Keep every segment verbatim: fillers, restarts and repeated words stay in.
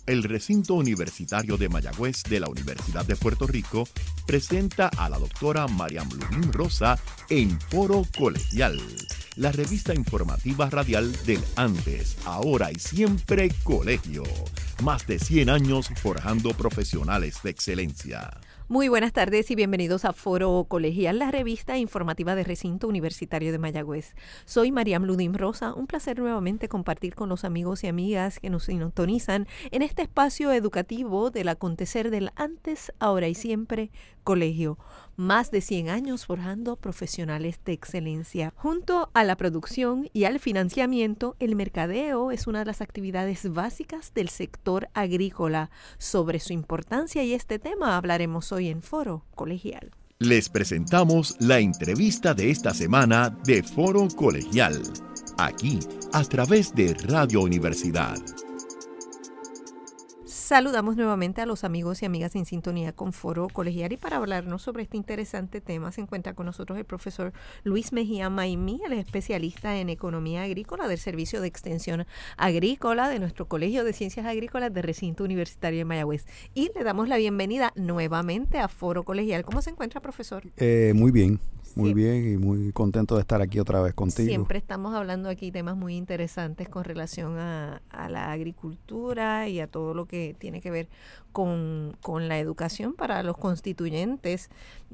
El recinto universitario de Mayagüez de la Universidad de Puerto Rico presenta a la doctora Mariam Ludín Rosa en Foro Colegial, la revista informativa radial del antes, ahora y siempre colegio. Más de cien años forjando profesionales de excelencia. Muy buenas tardes y bienvenidos a Foro Colegial, la revista informativa de Recinto Universitario de Mayagüez. Soy Mariam Ludín Rosa, un placer nuevamente compartir con los amigos y amigas que nos sintonizan en este espacio educativo del acontecer del antes, ahora y siempre colegio. Más de cien años forjando profesionales de excelencia. Junto a la producción y al financiamiento, el mercadeo es una de las actividades básicas del sector agrícola. Sobre su importancia y este tema hablaremos hoy en Foro Colegial. Les presentamos la entrevista de esta semana de Foro Colegial, aquí a través de Radio Universidad. Saludamos nuevamente a los amigos y amigas en sintonía con Foro Colegial, y para hablarnos sobre este interesante tema se encuentra con nosotros el profesor Luis Mejía Maimí, el especialista en economía agrícola del Servicio de Extensión Agrícola de nuestro Colegio de Ciencias Agrícolas de Recinto Universitario de Mayagüez. Y le damos la bienvenida nuevamente a Foro Colegial. ¿Cómo se encuentra, profesor? Eh, muy bien. Muy Siempre. bien y muy contento de estar aquí otra vez contigo. Siempre estamos hablando aquí temas muy interesantes con relación a, a la agricultura y a todo lo que tiene que ver con, con la educación para los constituyentes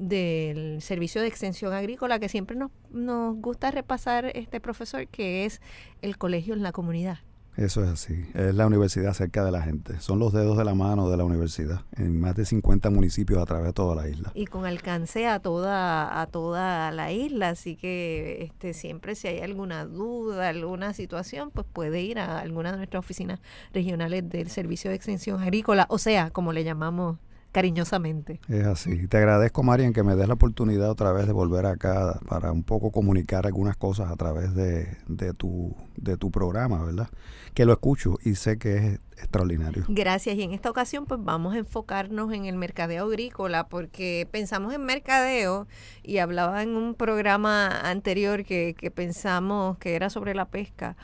del Servicio de Extensión Agrícola, que siempre nos, nos gusta repasar, este profesor, que es el colegio en la comunidad. Eso es así, es la universidad cerca de la gente, son los dedos de la mano de la universidad en más de cincuenta municipios a través de toda la isla. Y con alcance a toda a toda la isla, así que este siempre si hay alguna duda, alguna situación, pues puede ir a alguna de nuestras oficinas regionales del Servicio de Extensión Agrícola, o sea, como le llamamos cariñosamente. Es así. Te agradezco, Marian, que me des la oportunidad otra vez de volver acá para un poco comunicar algunas cosas a través de, de, tu, de tu programa, ¿verdad? Que lo escucho y sé que es extraordinario. Gracias. Y en esta ocasión pues vamos a enfocarnos en el mercadeo agrícola, porque pensamos en mercadeo y hablaba en un programa anterior que, que pensamos que era sobre la pesca.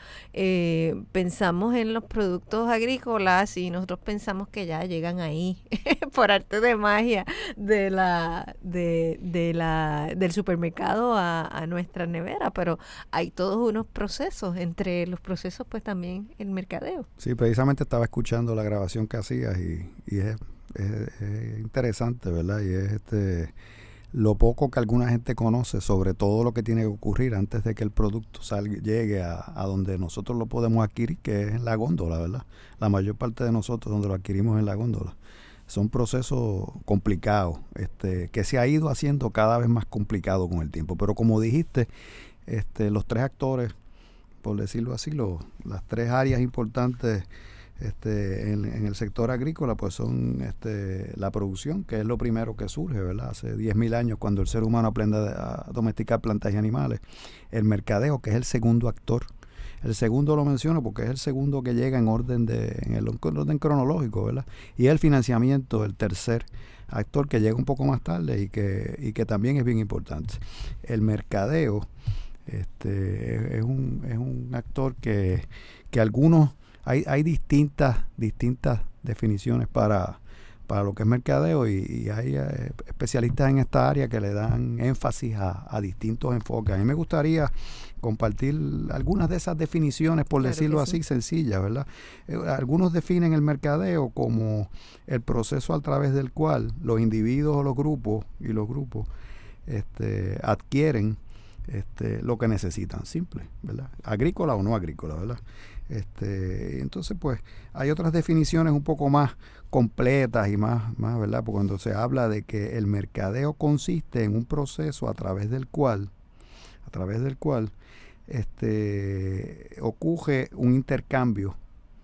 Eh, pensamos en los productos agrícolas y nosotros pensamos que ya llegan ahí por arte de magia de la de, de la del supermercado a, a nuestra nevera, pero hay todos unos procesos, entre los procesos pues también el mercadeo. Sí, precisamente estaba escuchando la grabación que hacías y, y es, es, es interesante, ¿verdad? Y es este lo poco que alguna gente conoce sobre todo lo que tiene que ocurrir antes de que el producto salga, llegue a, a donde nosotros lo podemos adquirir, que es en la góndola, ¿verdad? La mayor parte de nosotros donde lo adquirimos en la góndola. Son procesos complicados, este, que se ha ido haciendo cada vez más complicado con el tiempo. Pero como dijiste, este, los tres actores, por decirlo así, los, las tres áreas importantes este, en, en el sector agrícola, pues son este, la producción, que es lo primero que surge, ¿verdad? Hace diez mil años, cuando el ser humano aprende a domesticar plantas y animales. El mercadeo, que es el segundo actor. El segundo lo menciono porque es el segundo que llega en orden de en el orden cronológico, ¿verdad? Y el financiamiento, el tercer actor, que llega un poco más tarde y que y que también es bien importante. El mercadeo este es un es un actor que que algunos hay hay distintas distintas definiciones para para lo que es mercadeo y, y hay eh, especialistas en esta área que le dan énfasis a, a distintos enfoques. A mí me gustaría compartir algunas de esas definiciones, por Claro decirlo que así, sí. sencillas, ¿verdad? Eh, algunos definen el mercadeo como el proceso a través del cual los individuos o los grupos y los grupos este, adquieren este, lo que necesitan, simple, ¿verdad? Agrícola o no agrícola, ¿verdad? Este, entonces, pues, hay otras definiciones un poco más completas y más, más, ¿verdad? Porque cuando se habla de que el mercadeo consiste en un proceso a través del cual, a través del cual, este, ocurre un intercambio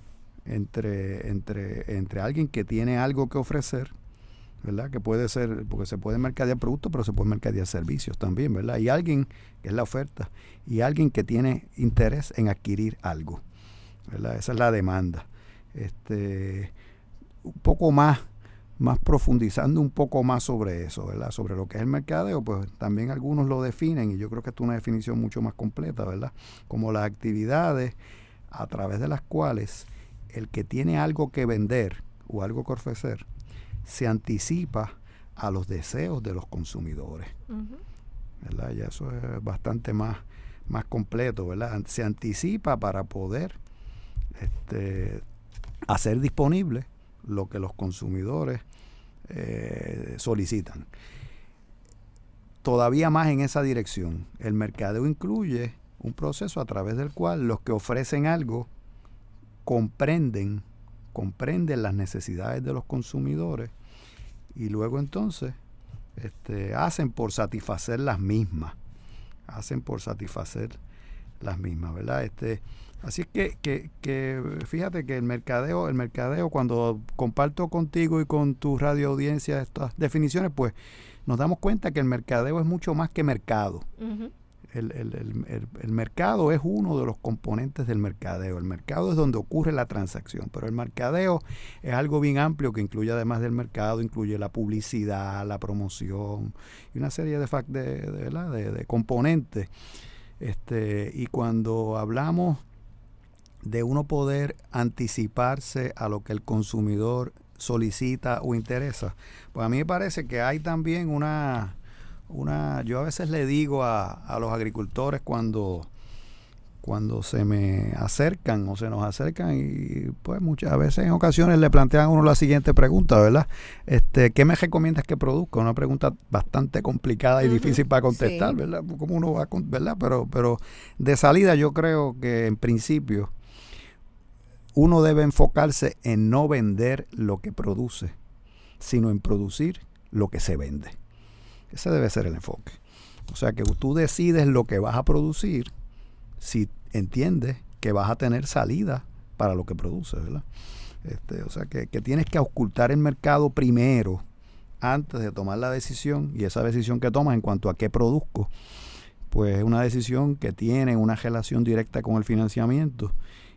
entre, entre, entre alguien que tiene algo que ofrecer, ¿verdad? Que puede ser, porque se puede mercadear productos, pero se puede mercadear servicios también, ¿verdad? Y alguien, que es la oferta, y alguien que tiene interés en adquirir algo, ¿verdad? Esa es la demanda. Este, un poco más, más profundizando un poco más sobre eso, ¿verdad? Sobre lo que es el mercadeo, pues también algunos lo definen, y yo creo que esto es una definición mucho más completa, ¿verdad? Como las actividades a través de las cuales el que tiene algo que vender o algo que ofrecer se anticipa a los deseos de los consumidores. Uh-huh. ¿Verdad? Ya eso es bastante más, más completo, ¿verdad? Se anticipa para poder este, hacer disponible lo que los consumidores eh, solicitan. Todavía más en esa dirección, el mercadeo incluye un proceso a través del cual los que ofrecen algo comprenden, comprenden las necesidades de los consumidores y luego entonces este, hacen por satisfacer las mismas, hacen por satisfacer las mismas, ¿verdad? Este, así es que, que, que fíjate que el mercadeo, el mercadeo, cuando comparto contigo y con tu radio audiencia estas definiciones, pues nos damos cuenta que el mercadeo es mucho más que mercado. Uh-huh. El, el, el, el, el mercado es uno de los componentes del mercadeo. El mercado es donde ocurre la transacción, pero el mercadeo es algo bien amplio que incluye, además del mercado, incluye la publicidad, la promoción y una serie de, de, de, ¿verdad? de, de componentes. Este, y cuando hablamos de uno poder anticiparse a lo que el consumidor solicita o interesa, pues a mí me parece que hay también una... Una, yo a veces le digo a, a los agricultores cuando, cuando se me acercan o se nos acercan y pues muchas veces en ocasiones le plantean a uno la siguiente pregunta, ¿verdad? Este, ¿qué me recomiendas que produzca? Una pregunta bastante complicada y uh-huh. difícil para contestar, sí. ¿verdad? ¿Cómo uno va a, ¿verdad? Pero, pero de salida yo creo que en principio uno debe enfocarse en no vender lo que produce, sino en producir lo que se vende. Ese debe ser el enfoque. O sea, que tú decides lo que vas a producir si entiendes que vas a tener salida para lo que produces, ¿verdad? Este, o sea, que, que tienes que auscultar el mercado primero antes de tomar la decisión, y esa decisión que tomas en cuanto a qué produzco, pues es una decisión que tiene una relación directa con el financiamiento.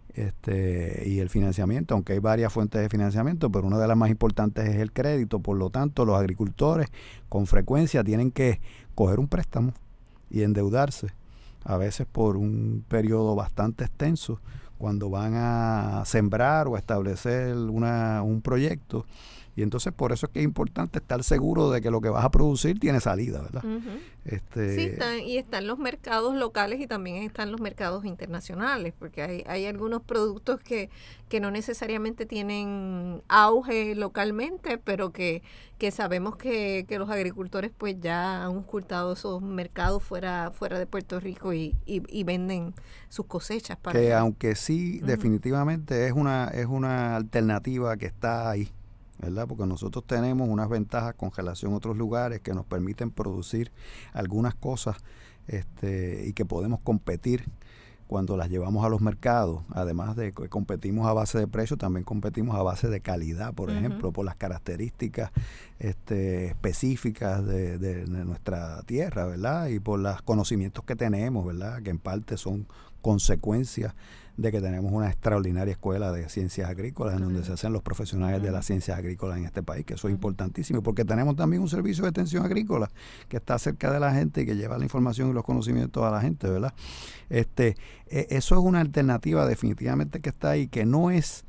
Este, y el financiamiento, aunque hay varias fuentes de financiamiento, pero una de las más importantes es el crédito. Por lo tanto, los agricultores con frecuencia tienen que coger un préstamo y endeudarse, a veces por un periodo bastante extenso, cuando van a sembrar o a establecer una, un proyecto. Y entonces por eso es que es importante estar seguro de que lo que vas a producir tiene salida, ¿verdad? Uh-huh. Este, sí, están, y están los mercados locales y también están los mercados internacionales, porque hay, hay algunos productos que, que no necesariamente tienen auge localmente, pero que, que sabemos que, que los agricultores pues ya han ocultado esos mercados fuera, fuera de Puerto Rico y, y, y venden sus cosechas. Para que allá. Aunque sí, uh-huh. definitivamente es una, es una alternativa que está ahí, ¿verdad? Porque nosotros tenemos unas ventajas con relación a otros lugares que nos permiten producir algunas cosas este, y que podemos competir cuando las llevamos a los mercados. Además de que competimos a base de precio, también competimos a base de calidad, por uh-huh. ejemplo, por las características este, específicas de, de, de nuestra tierra, ¿verdad? Y por los conocimientos que tenemos, ¿verdad? Que en parte son consecuencias de que tenemos una extraordinaria escuela de ciencias agrícolas en uh-huh. donde se hacen los profesionales uh-huh. de las ciencias agrícolas en este país, que eso es uh-huh. importantísimo, porque tenemos también un servicio de extensión agrícola que está cerca de la gente y que lleva la información y los conocimientos a la gente, ¿verdad? Este, eh, eso es una alternativa definitivamente que está ahí, que no es,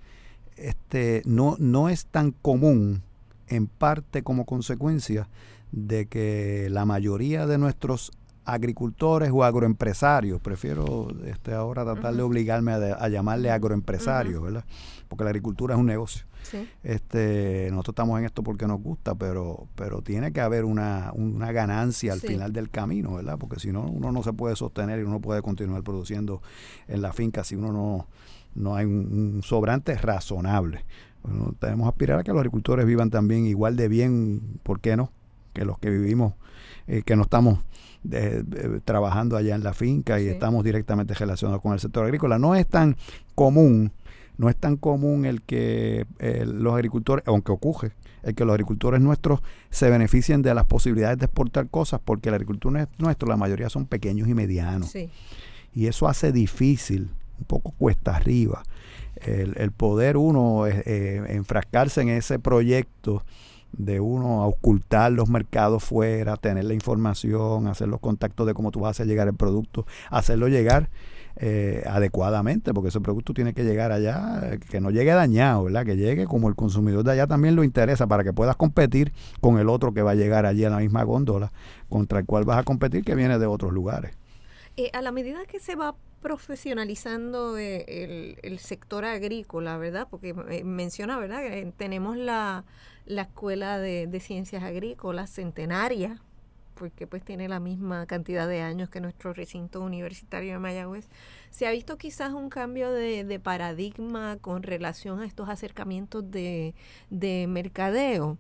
este, no, no es tan común, en parte como consecuencia de que la mayoría de nuestros agricultores o agroempresarios, prefiero este ahora tratar uh-huh. de obligarme a, a llamarle agroempresarios, uh-huh. ¿verdad? Porque la agricultura es un negocio. Sí. Este, nosotros estamos en esto porque nos gusta, pero pero tiene que haber una, una ganancia al sí. final del camino, ¿verdad? Porque si no, uno no se puede sostener y uno no puede continuar produciendo en la finca si uno no, no hay un, un sobrante razonable. Bueno, tenemos que aspirar a que los agricultores vivan también igual de bien, ¿por qué no?, que los que vivimos, eh, que no estamos De, de, trabajando allá en la finca y sí. estamos directamente relacionados con el sector agrícola. No es tan común, no es tan común el que eh, los agricultores, aunque ocurre, el que los agricultores nuestros se beneficien de las posibilidades de exportar cosas, porque la agricultura nuestra, la mayoría son pequeños y medianos. Sí. Y eso hace difícil, un poco cuesta arriba, el, el poder uno eh, eh, enfrascarse en ese proyecto de uno a ocultar los mercados fuera, tener la información, hacer los contactos de cómo tú vas a hacer llegar el producto, hacerlo llegar eh, adecuadamente, porque ese producto tiene que llegar allá, que no llegue dañado, ¿verdad? Que llegue como el consumidor de allá también lo interesa, para que puedas competir con el otro que va a llegar allí a la misma góndola contra el cual vas a competir, que viene de otros lugares. Eh, a la medida que se va profesionalizando eh, el, el sector agrícola, ¿verdad? Porque eh, menciona, ¿verdad? Que tenemos la, la Escuela de, de Ciencias Agrícolas centenaria, porque pues tiene la misma cantidad de años que nuestro recinto universitario de Mayagüez. ¿Se ha visto quizás un cambio de, de paradigma con relación a estos acercamientos de, de mercadeo?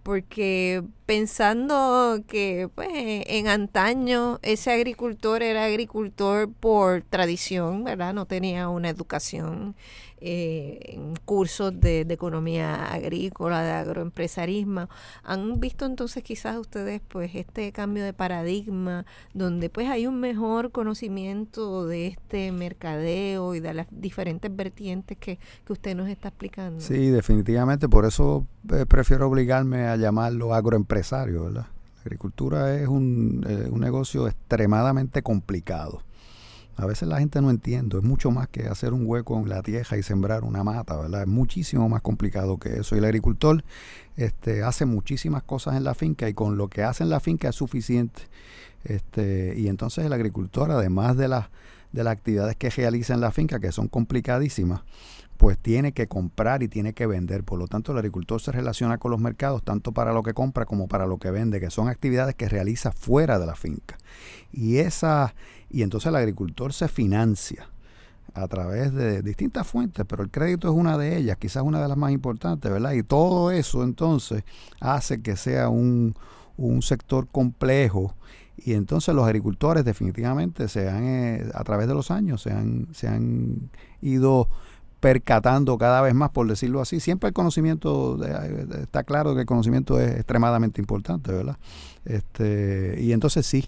Porque pensando que pues en antaño ese agricultor era agricultor por tradición, ¿verdad? No tenía una educación eh, en cursos de, de economía agrícola, de agroempresarismo. ¿Han visto entonces quizás ustedes pues este cambio de paradigma donde pues hay un mejor conocimiento de este mercadeo y de las diferentes vertientes que, que usted nos está explicando? Sí, definitivamente, por eso eh, prefiero obligarme a llamarlo agroempresario, ¿verdad? La agricultura es un, eh, un negocio extremadamente complicado. A veces la gente no entiende, es mucho más que hacer un hueco en la tierra y sembrar una mata, ¿verdad? Es muchísimo más complicado que eso. Y el agricultor este, hace muchísimas cosas en la finca, y con lo que hace en la finca es suficiente. Este, y entonces el agricultor, además de las de las actividades que realiza en la finca, que son complicadísimas, pues tiene que comprar y tiene que vender. Por lo tanto, el agricultor se relaciona con los mercados tanto para lo que compra como para lo que vende, que son actividades que realiza fuera de la finca. Y esa y entonces el agricultor se financia a través de distintas fuentes, pero el crédito es una de ellas, quizás una de las más importantes, ¿verdad? Y todo eso entonces hace que sea un, un sector complejo. Y entonces los agricultores definitivamente se han, eh, a través de los años, se han, se han ido percatando cada vez más, por decirlo así. Siempre el conocimiento, de, está claro que el conocimiento es extremadamente importante, ¿verdad? Este, y entonces sí,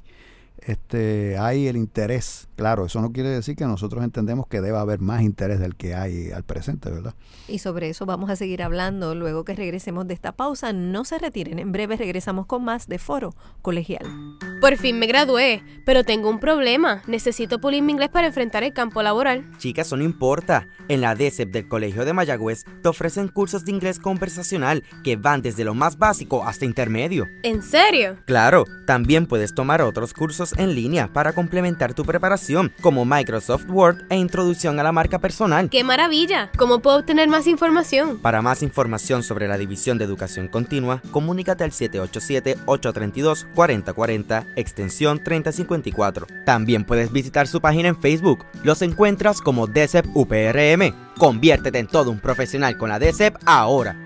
este, hay el interés. Claro, eso no quiere decir que nosotros entendemos que deba haber más interés del que hay al presente, ¿verdad? Y sobre eso vamos a seguir hablando luego que regresemos de esta pausa. No se retiren, en breve regresamos con más de Foro Colegial. Por fin me gradué, pero tengo un problema. Necesito pulir mi inglés para enfrentar el campo laboral. Chicas, eso no importa. En la D E S E P del Colegio de Mayagüez te ofrecen cursos de inglés conversacional que van desde lo más básico hasta intermedio. ¿En serio? Claro, también puedes tomar otros cursos en línea para complementar tu preparación, como Microsoft Word e Introducción a la Marca Personal. ¡Qué maravilla! ¿Cómo puedo obtener más información? Para más información sobre la División de Educación Continua, comunícate al siete ocho siete, ocho tres dos, cuatro cero cuatro cero, extensión treinta cincuenta y cuatro. También puedes visitar su página en Facebook. Los encuentras como D E S E P U P R M. Conviértete en todo un profesional con la D E S E P ahora.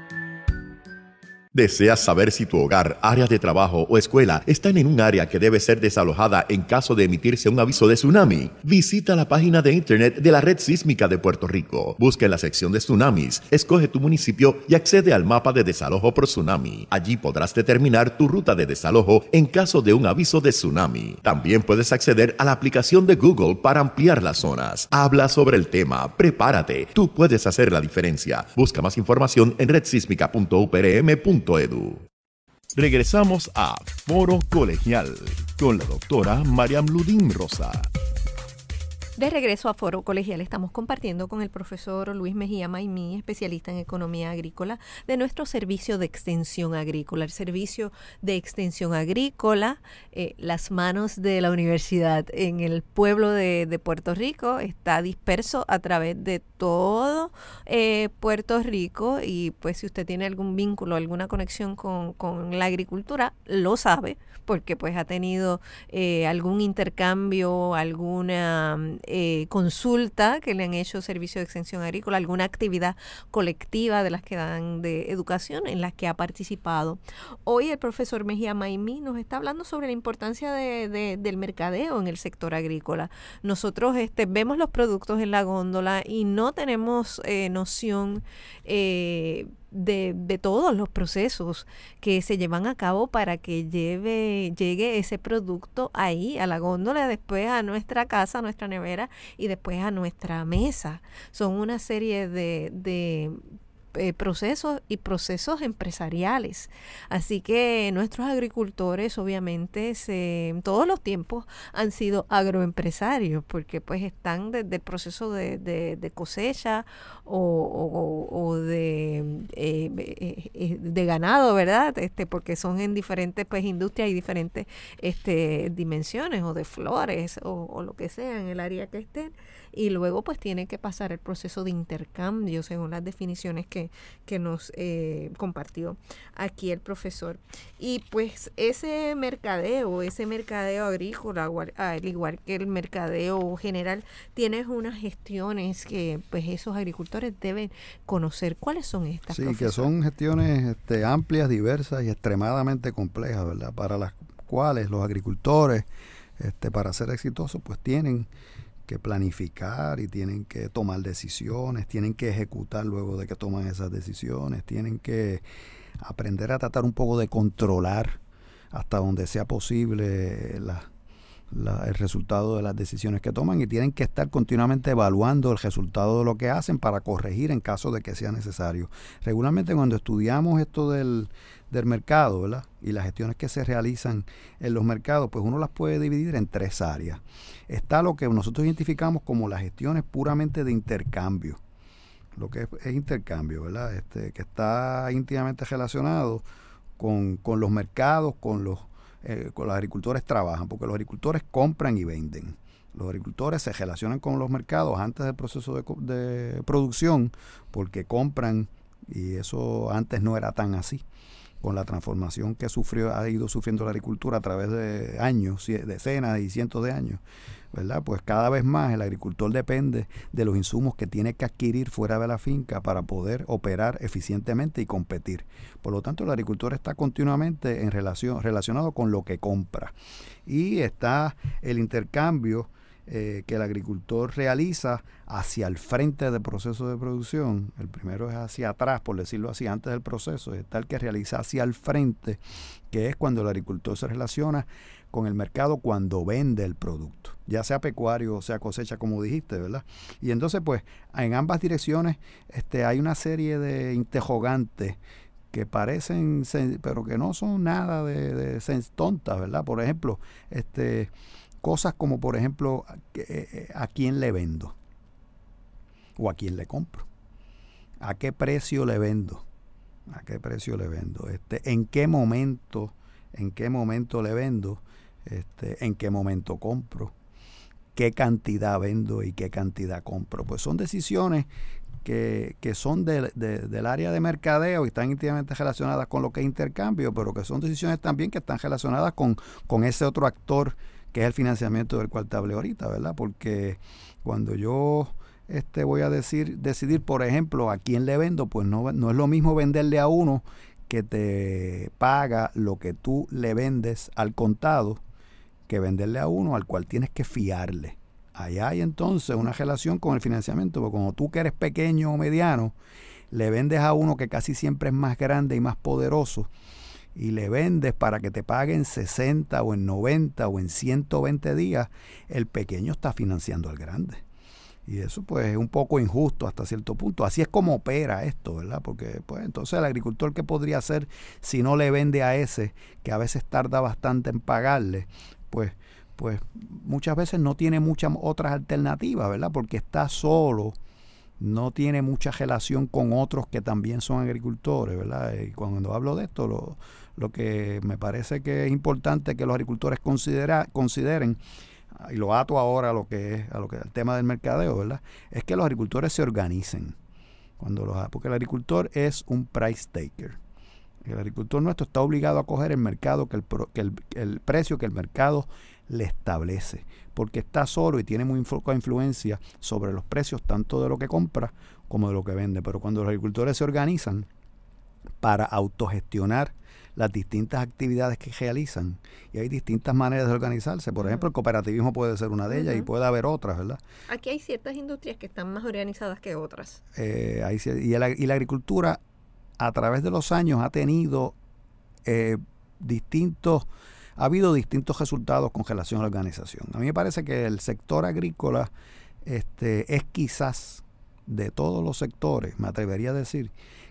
¿Deseas saber si tu hogar, área de trabajo o escuela están en un área que debe ser desalojada en caso de emitirse un aviso de tsunami? Visita la página de internet de la Red Sísmica de Puerto Rico. Busca en la sección de tsunamis, escoge tu municipio y accede al mapa de desalojo por tsunami. Allí podrás determinar tu ruta de desalojo en caso de un aviso de tsunami. También puedes acceder a la aplicación de Google para ampliar las zonas. Habla sobre el tema, prepárate, tú puedes hacer la diferencia. Busca más información en red sísmica punto u p r m punto edu. Regresamos a Foro Colegial con la doctora Mariam Ludín Rosa. De regreso a Foro Colegial, estamos compartiendo con el profesor Luis Mejía Maimí, especialista en economía agrícola, de nuestro servicio de extensión agrícola. El servicio de extensión agrícola, eh, las manos de la universidad en el pueblo de, de Puerto Rico, está disperso a través de todo eh, Puerto Rico, y pues si usted tiene algún vínculo, alguna conexión con, con la agricultura, lo sabe, porque pues ha tenido eh, algún intercambio, alguna eh, consulta que le han hecho servicio de extensión agrícola, alguna actividad colectiva de las que dan de educación en las que ha participado. Hoy el profesor Mejía Maimí nos está hablando sobre la importancia de, de, del mercadeo en el sector agrícola. Nosotros este, vemos los productos en la góndola y no tenemos eh, noción eh, De, de todos los procesos que se llevan a cabo para que lleve, llegue ese producto ahí a la góndola, después a nuestra casa, a nuestra nevera y después a nuestra mesa. Son una serie de, de eh, procesos y procesos empresariales. Así que nuestros agricultores obviamente se, en todos los tiempos han sido agroempresarios, porque pues están desde el proceso de, de, de cosecha o, o, o de, eh, eh, de ganado, ¿verdad? Este, porque son en diferentes pues industrias y diferentes este, dimensiones, o de flores o, o lo que sea en el área que estén, y luego pues tiene que pasar el proceso de intercambio según las definiciones que, que nos eh, compartió aquí el profesor. Y pues ese mercadeo, ese mercadeo agrícola, al igual que el mercadeo general, tiene unas gestiones que pues esos agricultores deben conocer. ¿Cuáles son estas, Sí, profesor? que son gestiones este, amplias, diversas y extremadamente complejas, ¿verdad? Para las cuales los agricultores, este, para ser exitosos, pues tienen que planificar y tienen que tomar decisiones, tienen que ejecutar luego de que toman esas decisiones, tienen que aprender a tratar un poco de controlar hasta donde sea posible la, la, el resultado de las decisiones que toman, y tienen que estar continuamente evaluando el resultado de lo que hacen para corregir en caso de que sea necesario. Regularmente cuando estudiamos esto del, del mercado, ¿verdad?, y las gestiones que se realizan en los mercados, pues uno las puede dividir en tres áreas. Está lo que nosotros identificamos como las gestiones puramente de intercambio, lo que es, es intercambio, ¿verdad?, este, que está íntimamente relacionado con, con los mercados, con los, eh, con los agricultores trabajan, porque los agricultores compran y venden. Los agricultores se relacionan con los mercados antes del proceso de, de producción, porque compran, y eso antes no era tan así. Con la transformación que sufrió, ha ido sufriendo la agricultura a través de años, decenas y cientos de años, ¿verdad? Pues cada vez más el agricultor depende de los insumos que tiene que adquirir fuera de la finca para poder operar eficientemente y competir. Por lo tanto, el agricultor está continuamente en relación, relacionado con lo que compra. Y está el intercambio Eh, que el agricultor realiza hacia el frente del proceso de producción. El primero es hacia atrás, por decirlo así, antes del proceso. Está el que realiza hacia el frente, que es cuando el agricultor se relaciona con el mercado cuando vende el producto, ya sea pecuario o sea cosecha, como dijiste, ¿verdad? Y entonces, pues, en ambas direcciones este, hay una serie de interrogantes que parecen, pero que no son nada de, de tontas, ¿verdad? Por ejemplo, este... cosas como, por ejemplo, ¿a quién le vendo? ¿O a quién le compro? ¿A qué precio le vendo? ¿A qué precio le vendo? Este, ¿En qué momento, en qué momento le vendo? Este, ¿En qué momento compro? ¿Qué cantidad vendo y qué cantidad compro? Pues son decisiones que, que son de, de, del área de mercadeo y están íntimamente relacionadas con lo que es intercambio, pero que son decisiones también que están relacionadas con, con ese otro actor que es el financiamiento del cual te hablé ahorita, ¿verdad? Porque cuando yo este, voy a decir, decidir, por ejemplo, a quién le vendo, pues no, no es lo mismo venderle a uno que te paga lo que tú le vendes al contado, que venderle a uno al cual tienes que fiarle. Allá hay entonces una relación con el financiamiento, porque cuando tú que eres pequeño o mediano, le vendes a uno que casi siempre es más grande y más poderoso, y le vendes para que te paguen sesenta o en noventa o en ciento veinte días, el pequeño está financiando al grande. Y eso pues es un poco injusto hasta cierto punto. Así es como opera esto, ¿verdad? Porque pues entonces el agricultor, ¿qué podría hacer si no le vende a ese, que a veces tarda bastante en pagarle? Pues, pues muchas veces no tiene muchas otras alternativas, ¿verdad? Porque está solo, no tiene mucha relación con otros que también son agricultores, ¿verdad? Y cuando hablo de esto, lo, lo que me parece que es importante que los agricultores considera, consideren, y lo ato ahora a lo que es a lo que el tema del mercadeo, ¿verdad?, es que los agricultores se organicen. Cuando los, porque el agricultor es un price taker. El agricultor nuestro está obligado a coger el mercado que el, que el, el precio que el mercado le establece, porque está solo y tiene muy poca influencia sobre los precios tanto de lo que compra como de lo que vende. Pero cuando los agricultores se organizan para autogestionar las distintas actividades que realizan, y hay distintas maneras de organizarse, por ejemplo, el cooperativismo puede ser una de ellas, uh-huh, y puede haber otras, ¿verdad? Aquí hay ciertas industrias que están más organizadas que otras. Eh, hay, y, la, y la agricultura a través de los años ha tenido eh, distintos, ha habido distintos resultados con relación a la organización. A mí me parece que el sector agrícola este, es quizás de todos los sectores, me atrevería a decir,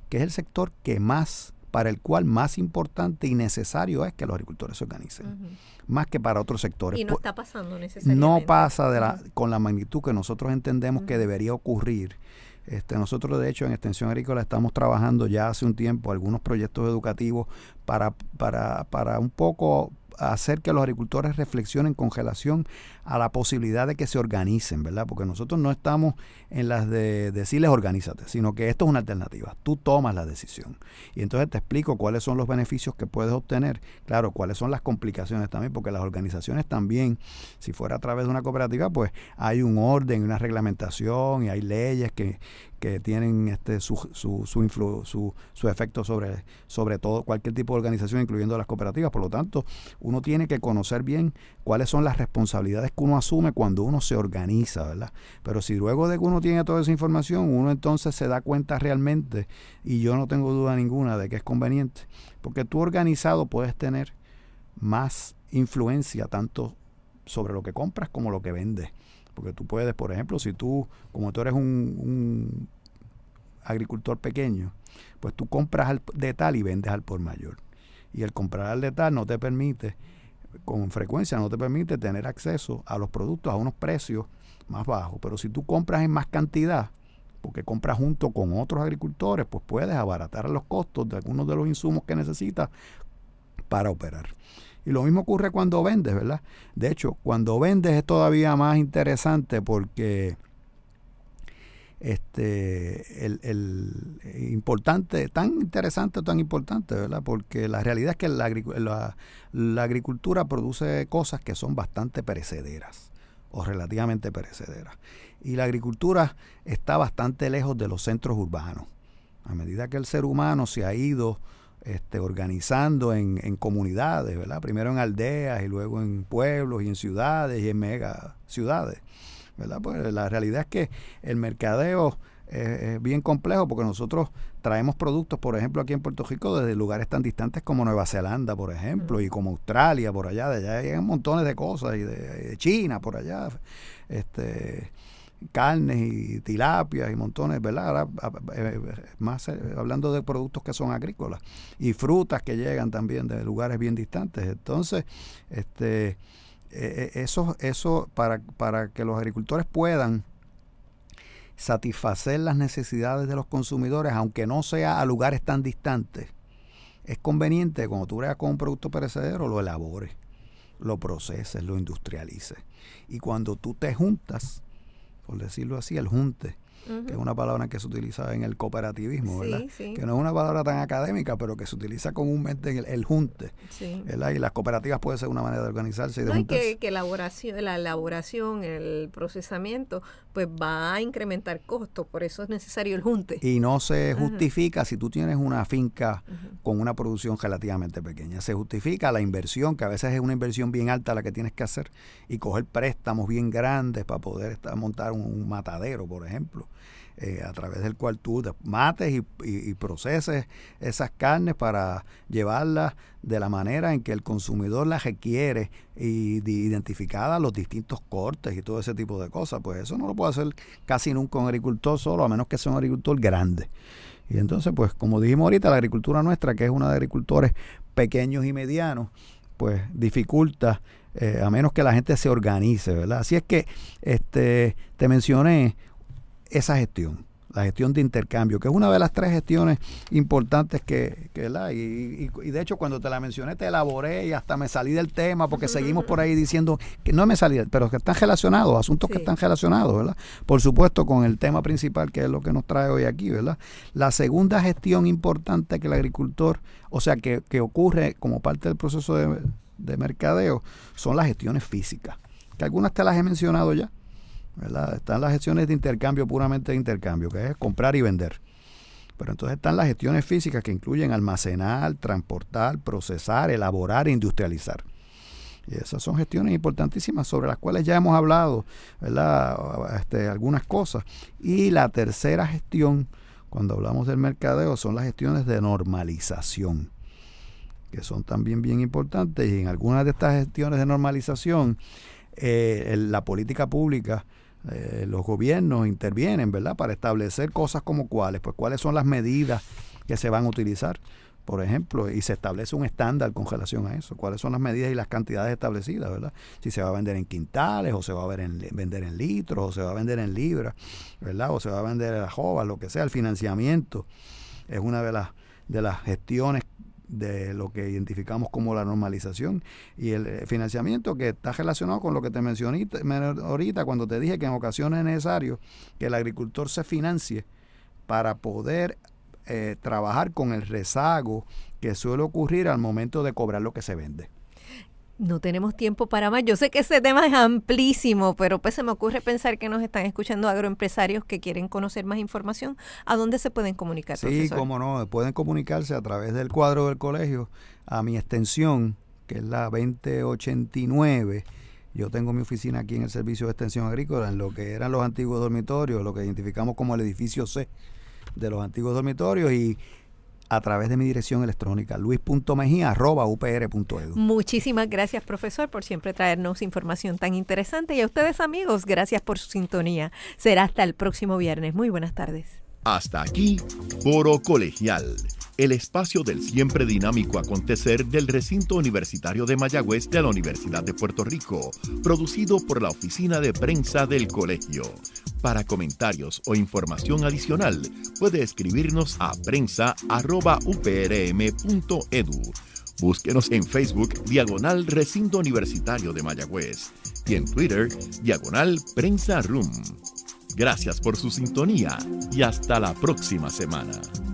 que es el sector que más, para el cual más importante y necesario es que los agricultores se organicen, uh-huh. más que para otros sectores. Y no está pasando necesariamente. No pasa de la, uh-huh. con la magnitud que nosotros entendemos uh-huh. que debería ocurrir. Este, nosotros, de hecho, en Extensión Agrícola estamos trabajando ya hace un tiempo algunos proyectos educativos para, para, para un poco hacer que los agricultores reflexionen con relación a la posibilidad de que se organicen, ¿verdad? Porque nosotros no estamos en las de decirles organízate, sino que esto es una alternativa. Tú tomas la decisión. Y entonces te explico cuáles son los beneficios que puedes obtener. Claro, cuáles son las complicaciones también, porque las organizaciones también, si fuera a través de una cooperativa, pues hay un orden, una reglamentación y hay leyes que, que tienen este su su su, influ, su, su efecto sobre, sobre todo cualquier tipo de organización, incluyendo las cooperativas. Por lo tanto, uno tiene que conocer bien cuáles son las responsabilidades que uno asume cuando uno se organiza, ¿verdad? Pero si luego de que uno tiene toda esa información, uno entonces se da cuenta realmente, y yo no tengo duda ninguna de que es conveniente, porque tú organizado puedes tener más influencia tanto sobre lo que compras como lo que vendes. Porque tú puedes, por ejemplo, si tú, como tú eres un, un agricultor pequeño, pues tú compras al de tal y vendes al por mayor. Y el comprar al de tal no te permite, con frecuencia no te permite tener acceso a los productos a unos precios más bajos. Pero si tú compras en más cantidad, porque compras junto con otros agricultores, pues puedes abaratar los costos de algunos de los insumos que necesitas para operar. Y lo mismo ocurre cuando vendes, ¿verdad? De hecho, cuando vendes es todavía más interesante porque este el, el importante, tan interesante o tan importante, ¿verdad? Porque la realidad es que la, la, la agricultura produce cosas que son bastante perecederas o relativamente perecederas. Y la agricultura está bastante lejos de los centros urbanos. A medida que el ser humano se ha ido Este, organizando en, en comunidades, ¿verdad? Primero en aldeas y luego en pueblos y en ciudades y en mega ciudades, ¿verdad? Pues la realidad es que el mercadeo eh, es bien complejo porque nosotros traemos productos, por ejemplo, aquí en Puerto Rico desde lugares tan distantes como Nueva Zelanda, por ejemplo, uh-huh. y como Australia, por allá, de allá llegan montones de cosas, y de, de China, por allá, este... carnes y tilapias y montones, ¿verdad? Ahora, más hablando de productos que son agrícolas y frutas que llegan también de lugares bien distantes. Entonces, este, eh, eso, eso para, para que los agricultores puedan satisfacer las necesidades de los consumidores, aunque no sea a lugares tan distantes, es conveniente cuando tú bregas con un producto perecedero lo elabores, lo proceses, lo industrialices. Y cuando tú te juntas, por decirlo así, el junte, uh-huh. que es una palabra que se utiliza en el cooperativismo, sí, ¿verdad? Sí. Que no es una palabra tan académica, pero que se utiliza comúnmente en el, el junte, sí. ¿verdad? Y las cooperativas pueden ser una manera de organizarse y de no, juntarse. Y que, que elaboración, la elaboración, el procesamiento, pues va a incrementar costos, por eso es necesario el junte. Y no se justifica uh-huh. si tú tienes una finca uh-huh. con una producción relativamente pequeña. Se justifica la inversión, que a veces es una inversión bien alta la que tienes que hacer, y coger préstamos bien grandes para poder estar, montar un, un matadero, por ejemplo. Eh, a través del cual tú mates y, y, y proceses esas carnes para llevarlas de la manera en que el consumidor las requiere y de, identificada los distintos cortes y todo ese tipo de cosas. Pues eso no lo puede hacer casi nunca un agricultor solo, a menos que sea un agricultor grande. Y entonces, pues como dijimos ahorita, la agricultura nuestra, que es una de agricultores pequeños y medianos, pues dificulta, eh, a menos que la gente se organice, ¿verdad? Así es que este te mencioné esa gestión, la gestión de intercambio, que es una de las tres gestiones importantes que, que ¿verdad? Y, y, y de hecho cuando te la mencioné te elaboré y hasta me salí del tema porque seguimos por ahí diciendo que no me salí, pero que están relacionados, asuntos sí. que están relacionados, ¿verdad? Por supuesto con el tema principal que es lo que nos trae hoy aquí, ¿verdad? La segunda gestión importante que el agricultor, o sea, que, que ocurre como parte del proceso de, de mercadeo, son las gestiones físicas, que algunas te las he mencionado ya, ¿verdad? Están las gestiones de intercambio, puramente de intercambio, que es comprar y vender. Pero entonces están las gestiones físicas que incluyen almacenar, transportar, procesar, elaborar e industrializar. Y esas son gestiones importantísimas sobre las cuales ya hemos hablado, ¿verdad? Este, algunas cosas. Y la tercera gestión, cuando hablamos del mercadeo, son las gestiones de normalización, que son también bien importantes. Y en algunas de estas gestiones de normalización, eh, la política pública, Eh, los gobiernos intervienen, ¿verdad? Para establecer cosas como cuáles, pues cuáles son las medidas que se van a utilizar, por ejemplo, y se establece un estándar con relación a eso. ¿Cuáles son las medidas y las cantidades establecidas, verdad? Si se va a vender en quintales, o se va a ver en, vender en litros, o se va a vender en libras, ¿verdad? O se va a vender en ajovas, lo que sea. El financiamiento es una de las, de las gestiones de lo que identificamos como la normalización, y el financiamiento que está relacionado con lo que te mencioné ahorita cuando te dije que en ocasiones es necesario que el agricultor se financie para poder eh, trabajar con el rezago que suele ocurrir al momento de cobrar lo que se vende. No tenemos tiempo para más. Yo sé que ese tema es amplísimo, pero pues se me ocurre pensar que nos están escuchando agroempresarios que quieren conocer más información. ¿A dónde se pueden comunicar, sí, profesor? Sí, cómo no. Pueden comunicarse a través del cuadro del colegio a mi extensión, que es la veinte ochenta y nueve. Yo tengo mi oficina aquí en el Servicio de Extensión Agrícola, en lo que eran los antiguos dormitorios, lo que identificamos como el edificio C de los antiguos dormitorios, y a través de mi dirección electrónica, luis punto mejía arroba u p r punto e d u. Muchísimas gracias, profesor, por siempre traernos información tan interesante. Y a ustedes, amigos, gracias por su sintonía. Será hasta el próximo viernes. Muy buenas tardes. Hasta aquí, Foro Colegial, el espacio del siempre dinámico acontecer del recinto universitario de Mayagüez de la Universidad de Puerto Rico, producido por la Oficina de Prensa del Colegio. Para comentarios o información adicional, puede escribirnos a prensa arroba u p r m punto e d u. Búsquenos en Facebook, diagonal Recinto Universitario de Mayagüez, y en Twitter, diagonal Prensa Room. Gracias por su sintonía y hasta la próxima semana.